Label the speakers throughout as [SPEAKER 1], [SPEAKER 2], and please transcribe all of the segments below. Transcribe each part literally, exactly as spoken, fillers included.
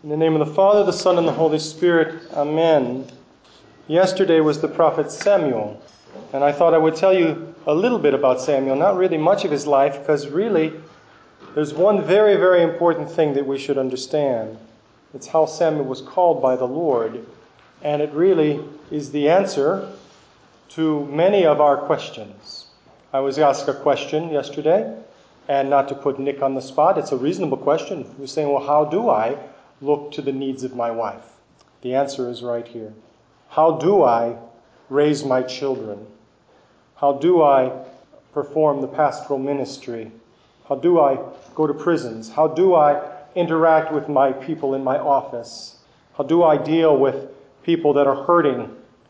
[SPEAKER 1] In the name of the Father, the Son, and the Holy Spirit. Amen. Yesterday was the prophet Samuel, and I thought I would tell you a little bit about Samuel, not really much of his life, because really there's one very, very important thing that we should understand. It's how Samuel was called by the Lord, and it really is the answer to many of our questions. I was asked a question yesterday, and not to put Nick on the spot, it's a reasonable question. He was saying, well, how do I look to the needs of my wife? The answer is right here. How do I raise my children? How do I perform the pastoral ministry? How do I go to prisons? How do I interact with my people in my office? How do I deal with people that are hurting,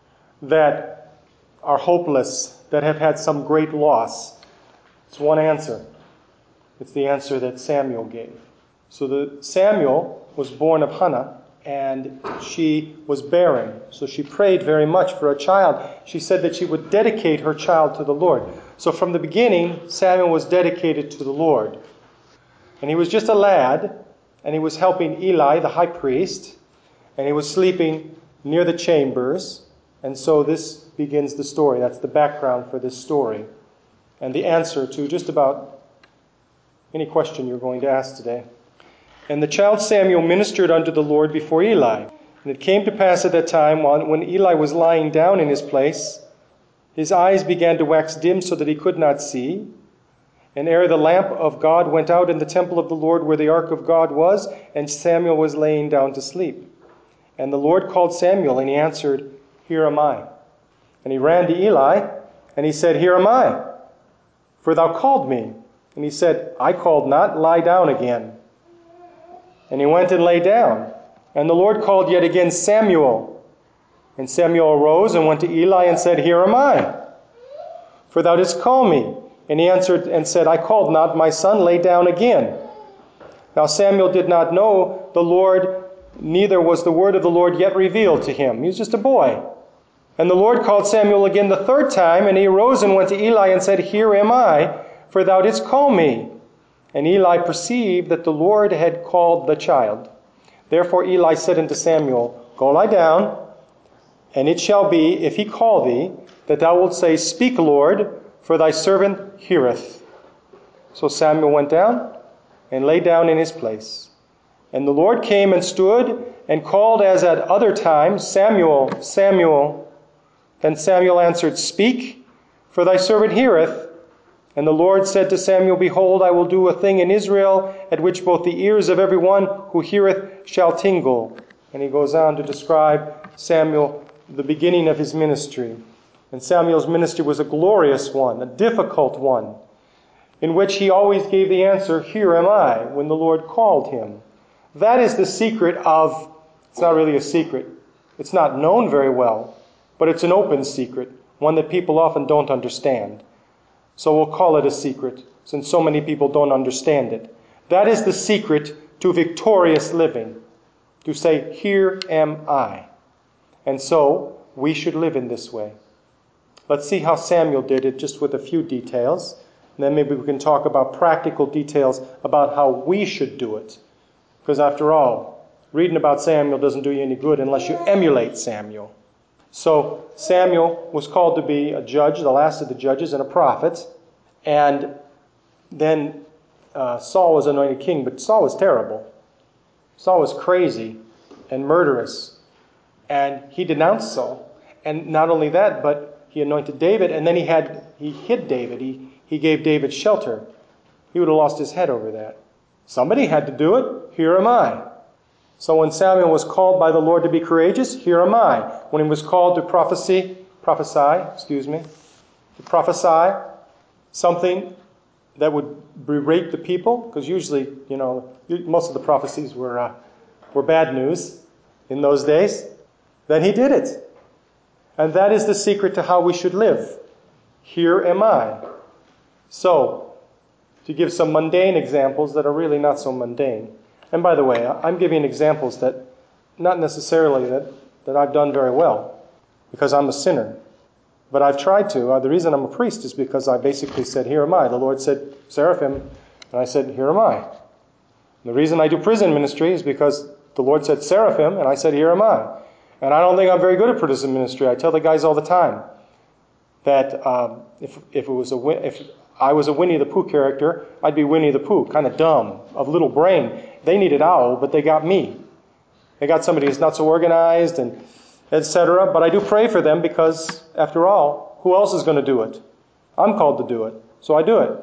[SPEAKER 1] that are hopeless, that have had some great loss? It's one answer. It's the answer that Samuel gave. So the Samuel was born of Hannah, and she was barren. So she prayed very much for a child. She said that she would dedicate her child to the Lord. So from the beginning, Samuel was dedicated to the Lord. And he was just a lad, and he was helping Eli, the high priest, and he was sleeping near the chambers. And so this begins the story. That's the background for this story, and the answer to just about any question you're going to ask today. And the child Samuel ministered unto the Lord before Eli. And it came to pass at that time, when Eli was lying down in his place, his eyes began to wax dim so that he could not see. And ere the lamp of God went out in the temple of the Lord where the ark of God was, and Samuel was laying down to sleep. And the Lord called Samuel, and he answered, Here am I. And he ran to Eli, and he said, Here am I, for thou called me. And he said, I called not, lie down again. And he went and lay down. And the Lord called yet again Samuel. And Samuel arose and went to Eli and said, Here am I, for thou didst call me. And he answered and said, I called not, my son, lay down again. Now Samuel did not know the Lord, neither was the word of the Lord yet revealed to him. He was just a boy. And the Lord called Samuel again the third time, and he arose and went to Eli and said, Here am I, for thou didst call me. And Eli perceived that the Lord had called the child. Therefore Eli said unto Samuel, Go lie down, and it shall be, if he call thee, that thou wilt say, Speak, Lord, for thy servant heareth. So Samuel went down and lay down in his place. And the Lord came and stood and called as at other times, Samuel, Samuel. Then Samuel answered, Speak, for thy servant heareth. And the Lord said to Samuel, Behold, I will do a thing in Israel, at which both the ears of every one who heareth shall tingle. And he goes on to describe Samuel, the beginning of his ministry. And Samuel's ministry was a glorious one, a difficult one, in which he always gave the answer, Here am I, when the Lord called him. That is the secret of, it's not really a secret, it's not known very well, but it's an open secret, one that people often don't understand. So we'll call it a secret, since so many people don't understand it. That is the secret to victorious living, to say, Here am I. And so we should live in this way. Let's see how Samuel did it, just with a few details. And then maybe we can talk about practical details about how we should do it. Because after all, reading about Samuel doesn't do you any good unless you emulate Samuel. So Samuel was called to be a judge, the last of the judges, and a prophet. And then uh, Saul was anointed king, but Saul was terrible. Saul was crazy and murderous. And he denounced Saul. And not only that, but he anointed David, and then he had he hid David. He, he gave David shelter. He would have lost his head over that. Somebody had to do it. Here am I. So when Samuel was called by the Lord to be courageous, here am I. When he was called to prophecy, prophesy, excuse me, to prophesy something that would berate the people, because usually, you know, most of the prophecies were uh, were bad news in those days, then he did it. And that is the secret to how we should live. Here am I. So, to give some mundane examples that are really not so mundane. And by the way, I'm giving examples that, not necessarily that, that I've done very well, because I'm a sinner. But I've tried to. Uh, the reason I'm a priest is because I basically said, Here am I. The Lord said, Seraphim. And I said, Here am I. And the reason I do prison ministry is because The Lord said, Seraphim, and I said, here am I. And I don't think I'm very good at prison ministry. I tell the guys all the time that um, if if it was a if I was a Winnie the Pooh character, I'd be Winnie the Pooh, kind of dumb, of little brain. They needed Owl, but they got me. They got somebody who's not so organized, and et cetera. But I do pray for them because, after all, who else is going to do it? I'm called to do it, so I do it.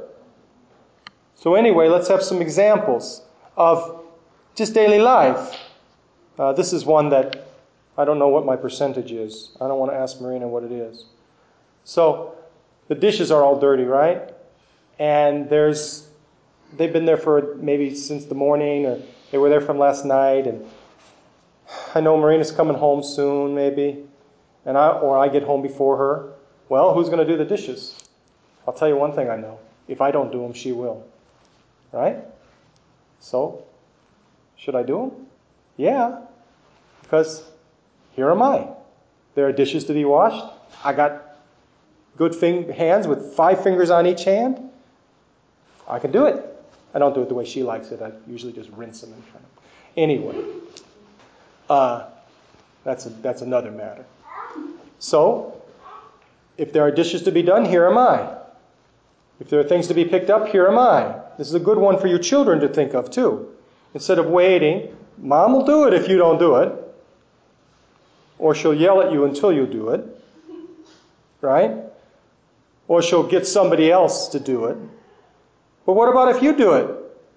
[SPEAKER 1] So anyway, let's have some examples of just daily life. Uh, this is one that I don't know what my percentage is. I don't want to ask Marina what it is. So the dishes are all dirty, right? And there's they've been there for maybe since the morning, or they were there from last night, and I know Marina's coming home soon, maybe, and I or I get home before her. Well, who's going to do the dishes? I'll tell you one thing I know. If I don't do them, she will. Right? So, should I do them? Yeah. Because here am I. There are dishes to be washed. I got good fing- hands with five fingers on each hand. I can do it. I don't do it the way she likes it. I usually just rinse them and kind of. Anyway, uh, that's a, that's another matter. So, if there are dishes to be done, here am I. If there are things to be picked up, here am I. This is a good one for you children to think of too. Instead of waiting, Mom will do it if you don't do it. Or she'll yell at you until you do it. Right? Or she'll get somebody else to do it. But what about if you do it?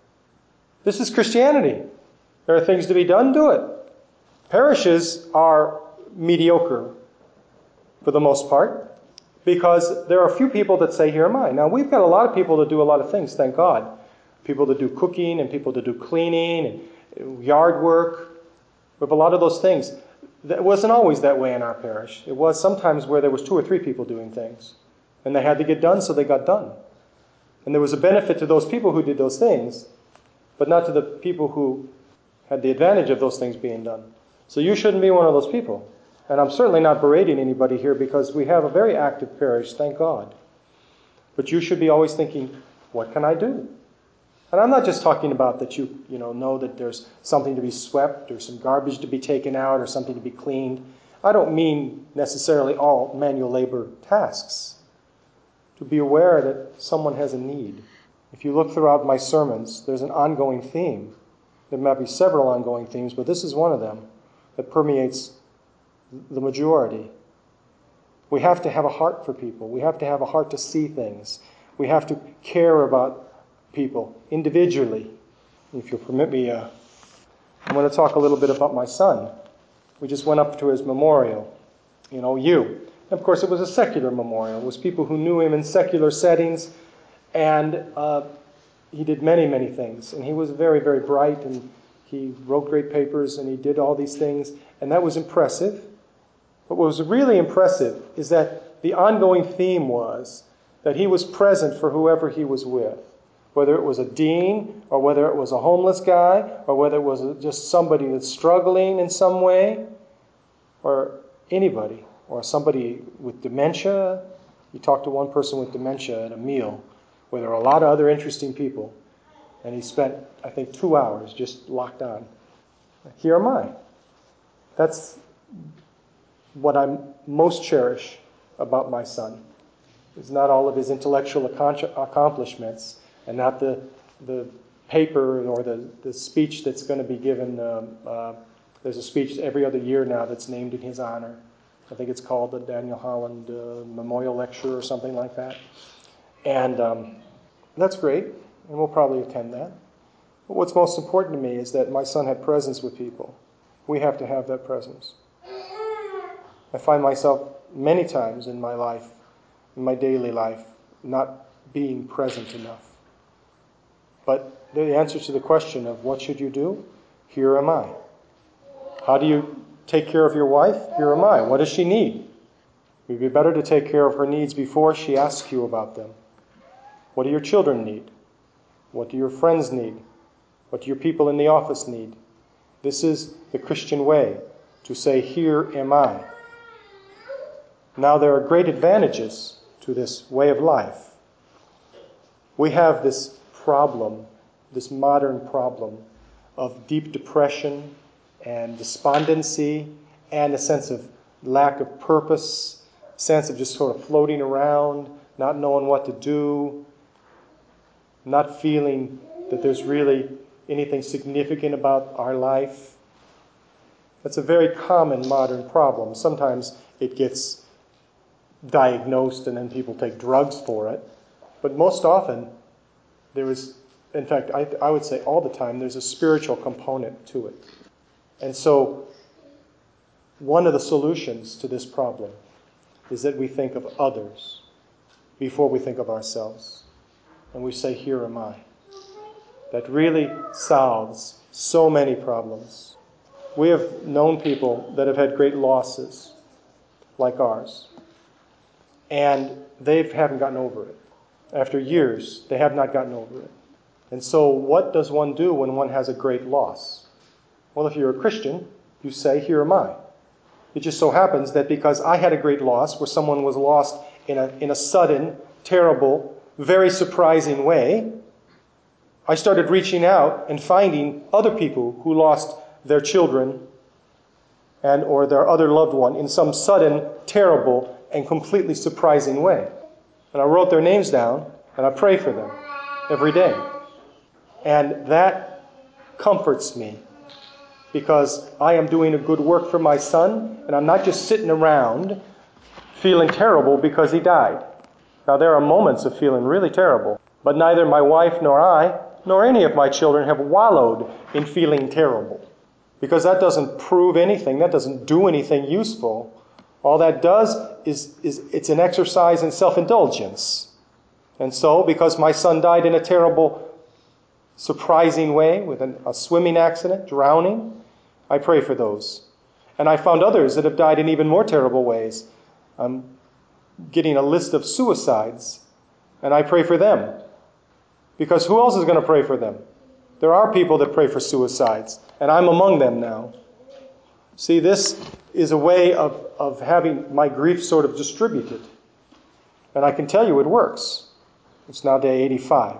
[SPEAKER 1] This is Christianity. There are things to be done, do it. Parishes are mediocre for the most part, because there are a few people that say, here am I. Now, we've got a lot of people that do a lot of things, thank God. People that do cooking and people that do cleaning and yard work. We have a lot of those things. It wasn't always that way in our parish. It was sometimes where there was two or three people doing things. And they had to get done, so they got done. And there was a benefit to those people who did those things, but not to the people who had the advantage of those things being done. So you shouldn't be one of those people. And I'm certainly not berating anybody here, because we have a very active parish, thank God. But you should be always thinking, what can I do? And I'm not just talking about that you, you know, know that there's something to be swept or some garbage to be taken out or something to be cleaned. I don't mean necessarily all manual labor tasks. To be aware that someone has a need. If you look throughout my sermons, there's an ongoing theme. There might be several ongoing themes, but this is one of them that permeates the majority. We have to have a heart for people. We have to have a heart to see things. We have to care about people individually. If you'll permit me, uh, I'm going to talk a little bit about my son. We just went up to his memorial in O U. Of course, it was a secular memorial. It was people who knew him in secular settings, and uh, he did many, many things. And he was very, very bright, and he wrote great papers, and he did all these things, and that was impressive. But what was really impressive is that the ongoing theme was that he was present for whoever he was with, whether it was a dean, or whether it was a homeless guy, or whether it was just somebody that's struggling in some way, or anybody. Or somebody with dementia. You talk to one person with dementia at a meal where there are a lot of other interesting people. And he spent, I think, two hours just locked on. Here am I. That's what I most cherish about my son. It's not all of his intellectual accomplishments and not the the paper or the, the speech that's going to be given. Um, uh, there's a speech every other year now that's named in his honor. I think it's called the Daniel Holland uh, Memorial Lecture or something like that. And um, that's great, and we'll probably attend that. But what's most important to me is that my son had presence with people. We have to have that presence. I find myself many times in my life, in my daily life, not being present enough. But the answer to the question of what should you do? Here am I. How do you take care of your wife? Here am I. What does she need? It would be better to take care of her needs before she asks you about them. What do your children need? What do your friends need? What do your people in the office need? This is the Christian way, to say, here am I. Now, there are great advantages to this way of life. We have this problem, this modern problem of deep depression and despondency and a sense of lack of purpose, sense of just sort of floating around, not knowing what to do, not feeling that there's really anything significant about our life. That's a very common modern problem. Sometimes it gets diagnosed and then people take drugs for it. But most often, there is, in fact, I, I would say all the time, there's a spiritual component to it. And so, one of the solutions to this problem is that we think of others before we think of ourselves. And we say, here am I. That really solves so many problems. We have known people that have had great losses, like ours. And they haven't gotten over it. After years, they have not gotten over it. And so what does one do when one has a great loss? Well, if you're a Christian, you say, here am I. It just so happens that because I had a great loss where someone was lost in a, in a sudden, terrible, very surprising way, I started reaching out and finding other people who lost their children and or their other loved one in some sudden, terrible, and completely surprising way. And I wrote their names down, and I pray for them every day. And that comforts me, because I am doing a good work for my son, and I'm not just sitting around feeling terrible because he died. Now, there are moments of feeling really terrible, but neither my wife nor I, nor any of my children have wallowed in feeling terrible, because that doesn't prove anything. That doesn't do anything useful. All that does is, is it's an exercise in self-indulgence. And so, because my son died in a terrible, surprising way, with an, a swimming accident, drowning, I pray for those. And I found others that have died in even more terrible ways. I'm getting a list of suicides, and I pray for them. Because who else is going to pray for them? There are people that pray for suicides, and I'm among them now. See, this is a way of, of having my grief sort of distributed. And I can tell you it works. It's now day eighty-five.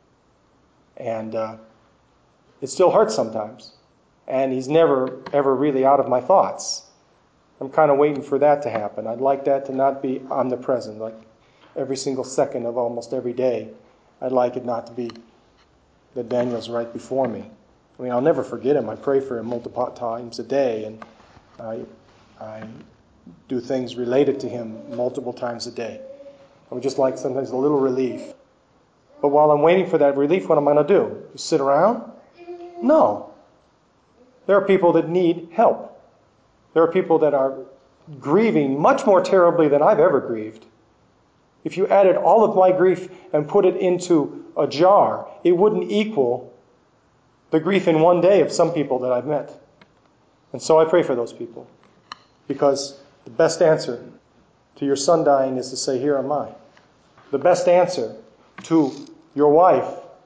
[SPEAKER 1] And uh, it still hurts sometimes. And he's never, ever really out of my thoughts. I'm kind of waiting for that to happen. I'd like that to not be omnipresent, like every single second of almost every day. I'd like it not to be that Daniel's right before me. I mean, I'll never forget him. I pray for him multiple times a day, and I, I do things related to him multiple times a day. I would just like sometimes a little relief. But while I'm waiting for that relief, what am I going to do? Just sit around? No. There are people that need help. There are people that are grieving much more terribly than I've ever grieved. If you added all of my grief and put it into a jar, it wouldn't equal the grief in one day of some people that I've met. And so I pray for those people. Because the best answer to your son dying is to say, here am I. The best answer to your wife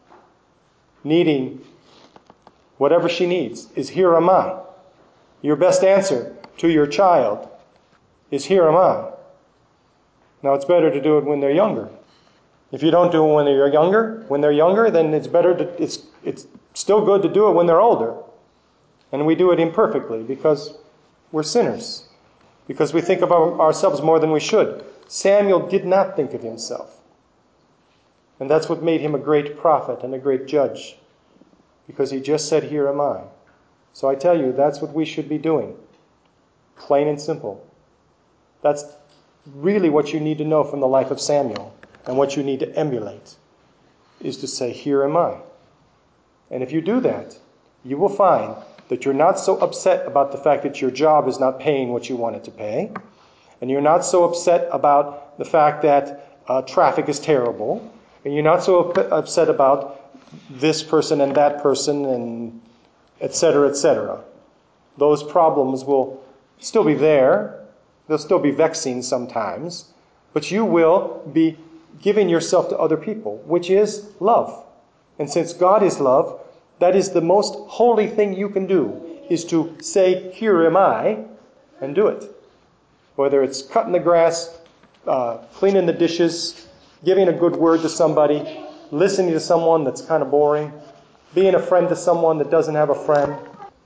[SPEAKER 1] needing whatever she needs is, here am I. Your best answer to your child is, here am I. Now, it's better to do it when they're younger. If you don't do it when they're younger, when they're younger, then it's better to, it's it's still good to do it when they're older. And we do it imperfectly because we're sinners. Because we think of our, ourselves more than we should. Samuel did not think of himself. And that's what made him a great prophet and a great judge. Because he just said, here am I. So I tell you, that's what we should be doing. Plain and simple. That's really what you need to know from the life of Samuel. And what you need to emulate is to say, here am I. And if you do that, you will find that you're not so upset about the fact that your job is not paying what you want it to pay. And you're not so upset about the fact that uh, traffic is terrible. And you're not so up- upset about this person and that person and et cetera, et cetera. Those problems will still be there. They'll still be vexing sometimes. But you will be giving yourself to other people, which is love. And since God is love, that is the most holy thing you can do, is to say, here am I, and do it. Whether it's cutting the grass, uh, cleaning the dishes, giving a good word to somebody, listening to someone that's kind of boring, being a friend to someone that doesn't have a friend,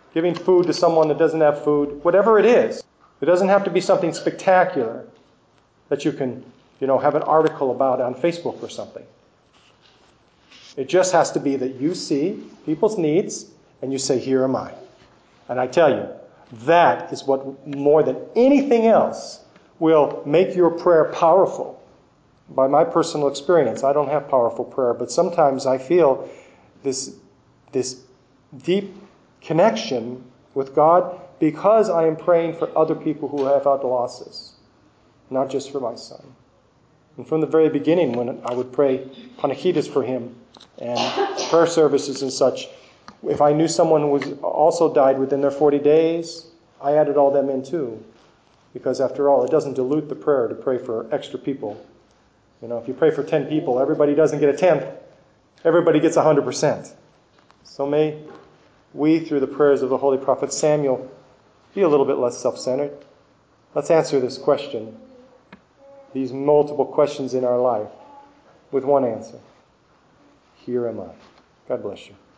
[SPEAKER 1] giving food to someone that doesn't have food, whatever it is. It doesn't have to be something spectacular that you can, you know, have an article about on Facebook or something. It just has to be that you see people's needs and you say, here am I. And I tell you, that is what more than anything else will make your prayer powerful. By my personal experience, I don't have powerful prayer, but sometimes I feel this, this deep connection with God because I am praying for other people who have had losses, not just for my son. And from the very beginning, when I would pray panachidas for him and prayer services and such, if I knew someone who was also died within their forty days, I added all them in too. Because after all, it doesn't dilute the prayer to pray for extra people. You know, if you pray for ten people, everybody doesn't get a tenth. Everybody gets one hundred percent. So may we, through the prayers of the Holy Prophet Samuel, be a little bit less self-centered. Let's answer this question, these multiple questions in our life, with one answer. Here am I. God bless you.